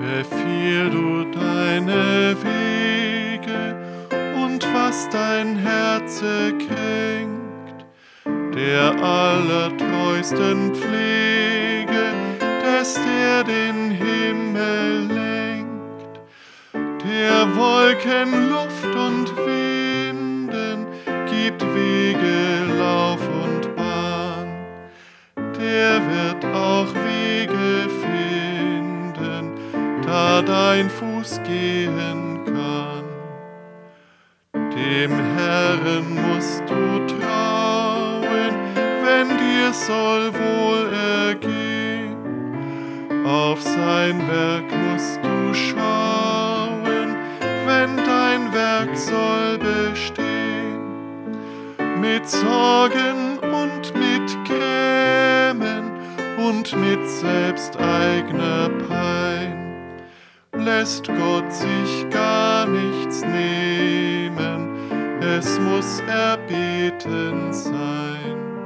Befiehl du deine Wege und was dein Herze kränkt, der allertreusten Pflege, des der den Himmel lenkt, der Wolken Luft und Winden gibt Wege, Lauf und Bahn, der wird auch Wege finden, da dein Fuß gehen kann. Dem Herren musst du trauen, wenn dir soll wohl ergehen. Auf sein Werk musst du schauen, wenn dein Werk soll bestehen. Mit Sorgen und mit Grämen und mit selbsteigner Pein lässt Gott sich gar nichts nehmen, es muss erbeten sein.